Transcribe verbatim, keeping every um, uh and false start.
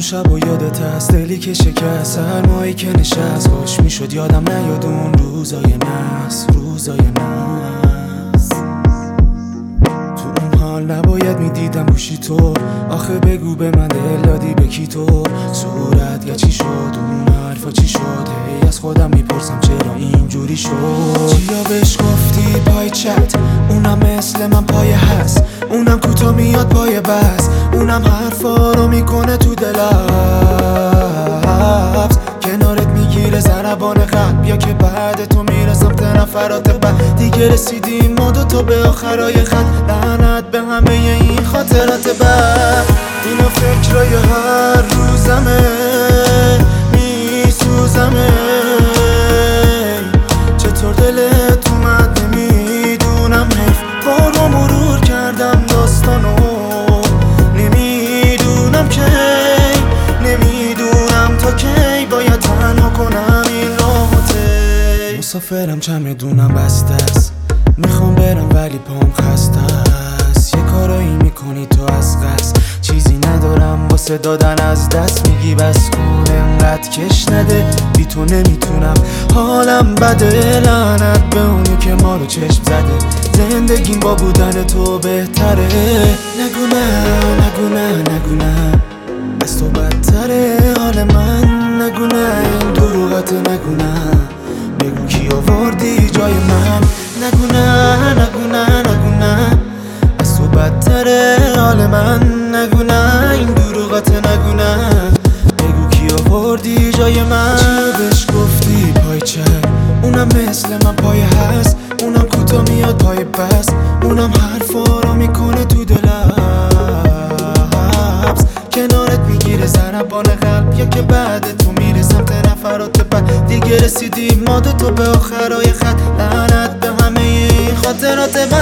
شب و یادت هست دلی که شکست، سرمایی که نشست، خوش میشد یادم نیاد اون روزای نحس، روزای نحس. تو اون حال نباید میدیدم گوشی تو، آخه بگو به من دل دادی به کی تو؟ صورت یا چی شد اون حرفا چی شد؟ هی از خودم میپرسم چرا اینجوری شد؟ چیا بهش گفتی پای چت؟ اونم مثل من پای هست، اونم کوتا میاد پای بس، اونم حرفا رو میکنه تو دلبز، کنارت میگیره ضربان قلب، یا که بعد تو میره سمت نفرات بعد. دیگه رسیدیم ما دوتا به آخرای خط، لعنت به همه این خاطرات بد. اینا فکرای هر روزمه، میسوزمه، چطور دلت اومد نمیدونم، حیف بارو مرور کردم داستانو، نمیدونم کی، نمیدونم تا کی باید تنها کنم این راحته. مسافرم چمدونم بسته است، میخوام برم ولی پام خسته است، یه کارایی میکنی تو از قصد، چیزی ندارم واسه دادن از دست، میگی بس کن انقدر کش نده، بی تو نمیتونم حالم بده، لعنت به اونی که ما رو چشم زده، زندگیم با بودن تو بهتره. نگو نه نگو نه نگو نه، از تو بدتره حال من، نگو نه این دروغت، نگو نه، بگو کی آوردی جای من، نگو نه نگو نه نگو نه، از تو بدتره حال من، نگو نه این دروغت، نگو نه، بگو کی آوردی جای من. چیا بهش گفتی پای چک؟ اونم مثل من پای هست، اونم کوتا میاد پای بس، اونم حرفا رو میکنه تو دلبز، کنارت میگیره ضربان قلب، یا که بعد تو میره سمت نفرات بعد. دیگه رسیدیم ما دوتا به آخرای خط، لعنت به همه این خاطرات بد.